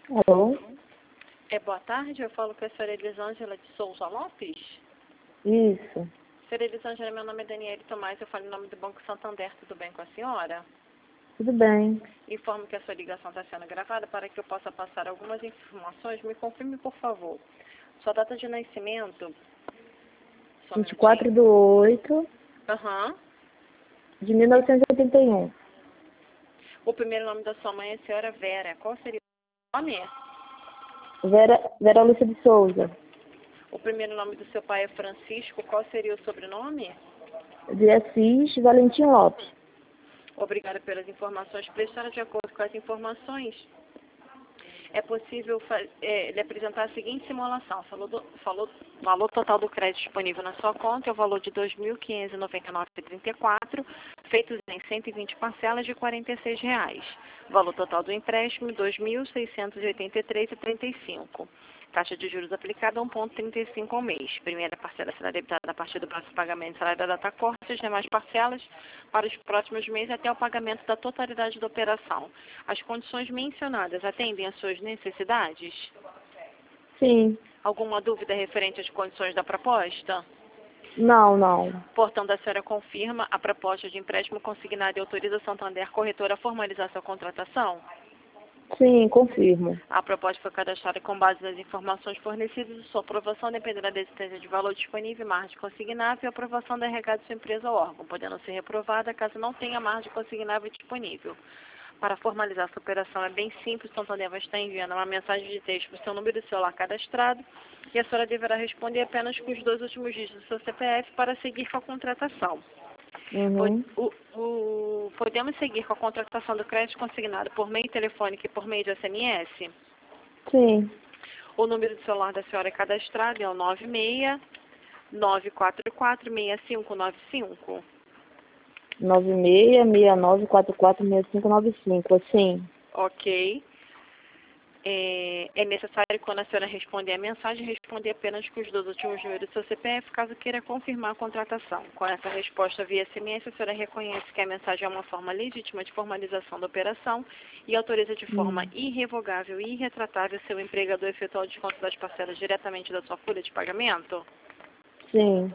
Alô? Boa tarde, eu falo com a senhora Elisângela de Souza Lopes. Isso. Senhora Elisângela, meu nome é Daniele Tomás, eu falo em nome do Banco Santander, tudo bem com a senhora? Tudo bem. Informo que a sua ligação está sendo gravada para que eu possa passar algumas informações. Me confirme, por favor. Sua data de nascimento? Só um 24/8 Aham. de 1981. O primeiro nome da sua mãe é a senhora Vera. Qual seria o nome? Vera Lúcia de Souza. O primeiro nome do seu pai é Francisco. Qual seria o sobrenome? De Assis Valentim Lopes. Obrigada pelas informações prestadas. De acordo com as informações, é possível lhe apresentar a seguinte simulação. Valor total do crédito disponível na sua conta é o valor de R$ 2.599,34, feitos em 120 parcelas de R$ 46. Valor total do empréstimo, R$ 2.683,35. Taxa de juros aplicada, 1,35 ao mês. Primeira parcela será debitada a partir do próximo pagamento será da data corte, as demais parcelas para os próximos meses até o pagamento da totalidade da operação. As condições mencionadas atendem às suas necessidades? Sim. Alguma dúvida referente às condições da proposta? Não. Portanto, a senhora confirma a proposta de empréstimo consignado e autoriza a Santander Corretora a formalizar sua contratação? Sim, confirmo. A proposta foi cadastrada com base nas informações fornecidas e sua aprovação dependerá da existência de valor disponível, margem consignável e aprovação da RH de sua empresa ou órgão, podendo ser reprovada caso não tenha margem consignável disponível. Para formalizar essa operação é bem simples, o Santander vai estar enviando uma mensagem de texto para o seu número de celular cadastrado e a senhora deverá responder apenas com os 2 últimos dígitos do seu CPF para seguir com a contratação. Uhum. Podemos seguir com a contratação do crédito consignado por meio telefônico e por meio de SMS? Sim. O número do celular da senhora é cadastrado, é o 96-944-6595. 9669446595, assim. Ok. É necessário, quando a senhora responder a mensagem, responder apenas com os 2 últimos números do seu CPF, caso queira confirmar a contratação. Com essa resposta via SMS, a senhora reconhece que a mensagem é uma forma legítima de formalização da operação e autoriza de forma irrevogável e irretratável seu empregador efetuar o desconto das parcelas diretamente da sua folha de pagamento? Sim.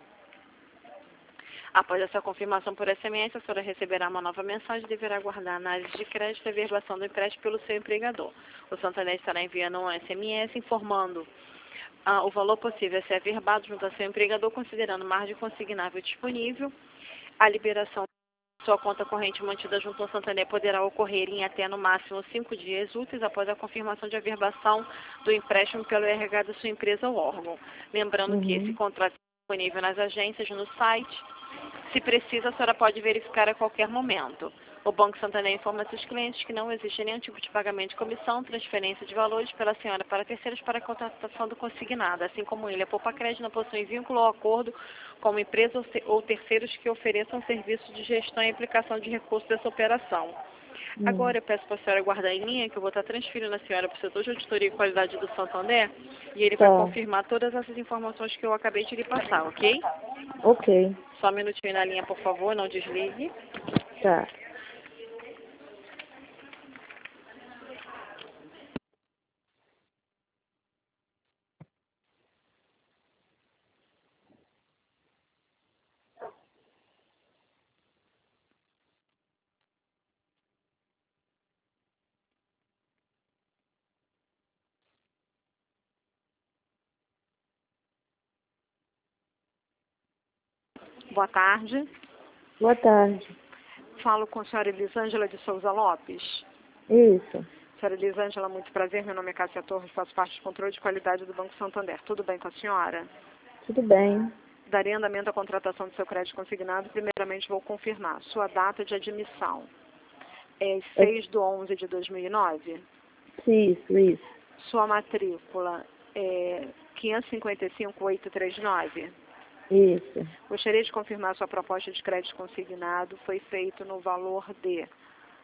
Após essa confirmação por SMS, a senhora receberá uma nova mensagem e deverá aguardar a análise de crédito e averbação do empréstimo pelo seu empregador. O Santander estará enviando um SMS informando o valor possível a ser averbado junto ao seu empregador, considerando margem consignável disponível. A liberação da sua conta corrente mantida junto ao Santander poderá ocorrer em até no máximo 5 dias úteis após a confirmação de averbação do empréstimo pelo RH da sua empresa ou órgão. Lembrando que esse contrato é disponível nas agências, no site. Se precisa, a senhora pode verificar a qualquer momento. O Banco Santander informa seus clientes que não existe nenhum tipo de pagamento de comissão, transferência de valores pela senhora para terceiros para a contratação do consignado, assim como ele, a Poupa Crédito não possui vínculo ou acordo com uma empresa ou terceiros que ofereçam serviço de gestão e aplicação de recursos dessa operação. Agora eu peço para a senhora guardar em linha que eu vou estar transferindo a senhora para o setor de auditoria e qualidade do Santander e ele vai confirmar todas essas informações que eu acabei de lhe passar, ok? Ok. Só um minutinho na linha, por favor, não desligue. Tá. Boa tarde. Boa tarde. Falo com a senhora Elisângela de Souza Lopes. Isso. Senhora Elisângela, muito prazer. Meu nome é Cássia Torres, faço parte do controle de qualidade do Banco Santander. Tudo bem com a senhora? Tudo bem. Darei andamento à contratação do seu crédito consignado. Primeiramente, vou confirmar. Sua data de admissão é 6/11/2009? Isso. Sua matrícula é 555.839? Isso. Gostaria de confirmar sua proposta de crédito consignado foi feito no valor de R$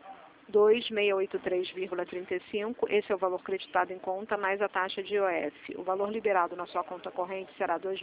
2.683,35. Esse é o valor creditado em conta, mais a taxa de IOF. O valor liberado na sua conta corrente será R$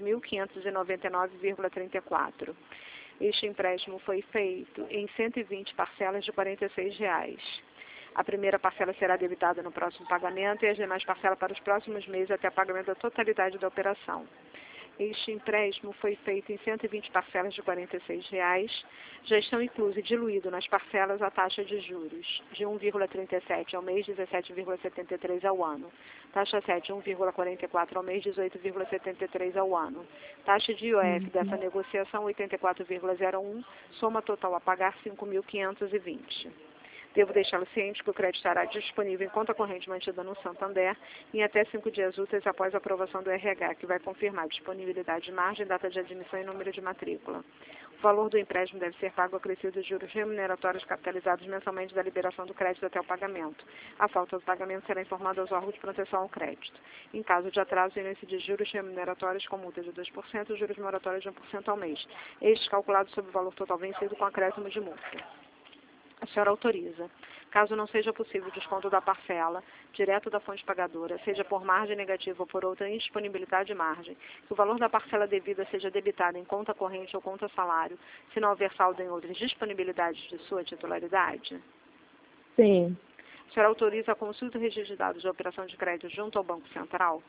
2.599,34. Este empréstimo foi feito em 120 parcelas de R$ 46. A primeira parcela será debitada no próximo pagamento e as demais parcelas para os próximos meses até pagamento da totalidade da operação. Este empréstimo foi feito em 120 parcelas de R$ 46. Já estão inclusos e diluído nas parcelas a taxa de juros de 1,37 ao mês, 17,73 ao ano. Taxa 7, 1,44 ao mês, 18,73 ao ano. Taxa de IOF dessa negociação, 84,01. Soma total a pagar, 5.520. Devo deixá-lo ciente que o crédito estará disponível em conta corrente mantida no Santander em até 5 dias úteis após a aprovação do RH, que vai confirmar disponibilidade de margem, data de admissão e número de matrícula. O valor do empréstimo deve ser pago acrescido de juros remuneratórios capitalizados mensalmente da liberação do crédito até o pagamento. A falta do pagamento será informada aos órgãos de proteção ao crédito. Em caso de atraso, início de juros remuneratórios com multa de 2% e juros moratórios de 1% ao mês. Estes calculados sobre o valor total vencido com acréscimo de multa. A senhora autoriza. Caso não seja possível o desconto da parcela, direto da fonte pagadora, seja por margem negativa ou por outra indisponibilidade de margem, que o valor da parcela devida seja debitado em conta corrente ou conta salário, se não houver saldo em outras disponibilidades de sua titularidade? Sim. A senhora autoriza a consulta e registro de dados de operação de crédito junto ao Banco Central?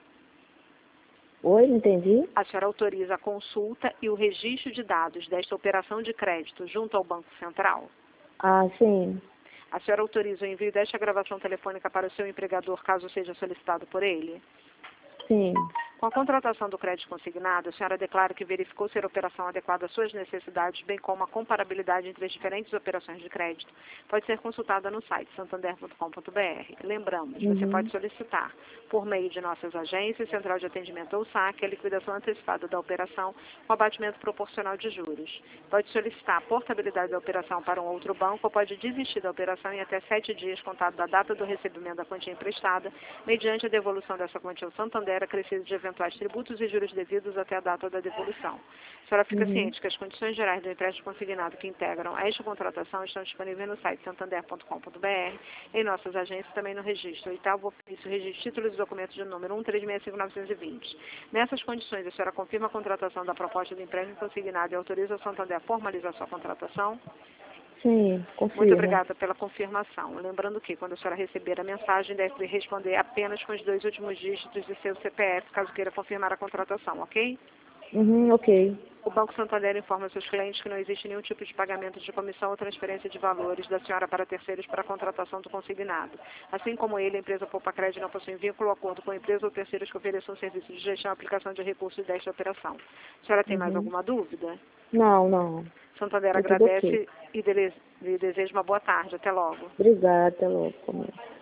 Oi, não entendi? A senhora autoriza a consulta e o registro de dados desta operação de crédito junto ao Banco Central? Ah, sim. A senhora autoriza o envio desta gravação telefônica para o seu empregador, caso seja solicitado por ele? Sim. Com a contratação do crédito consignado, a senhora declara que verificou ser a operação adequada às suas necessidades, bem como a comparabilidade entre as diferentes operações de crédito. Pode ser consultada no site santander.com.br. Lembramos, você pode solicitar, por meio de nossas agências, central de atendimento ou saque, a liquidação antecipada da operação com abatimento proporcional de juros. Pode solicitar a portabilidade da operação para um outro banco ou pode desistir da operação em até 7 dias contado da data do recebimento da quantia emprestada, mediante a devolução dessa quantia ao Santander, acrescido de eventuais tributos e juros devidos até a data da devolução. A senhora fica ciente que as condições gerais do empréstimo consignado que integram esta contratação estão disponíveis no site santander.com.br, em nossas agências também no registro, oitavo ofício, registro títulos e documentos de número 1365920. Nessas condições, a senhora confirma a contratação da proposta de empréstimo consignado e autoriza o Santander a formalizar sua contratação? Sim, confirmo. Muito obrigada pela confirmação. Lembrando que, quando a senhora receber a mensagem, deve responder apenas com os 2 últimos dígitos de seu CPF, caso queira confirmar a contratação, ok? Ok. O Banco Santander informa seus clientes que não existe nenhum tipo de pagamento de comissão ou transferência de valores da senhora para terceiros para a contratação do consignado. Assim como ele, a empresa Poupa Crédito não possui vínculo ou acordo com a empresa ou terceiros que ofereçam serviços de gestão e aplicação de recursos desta operação. A senhora tem mais alguma dúvida? Não. Santander Tá tudo agradece ok. e lhe deseja uma boa tarde. Até logo. Obrigada, até logo.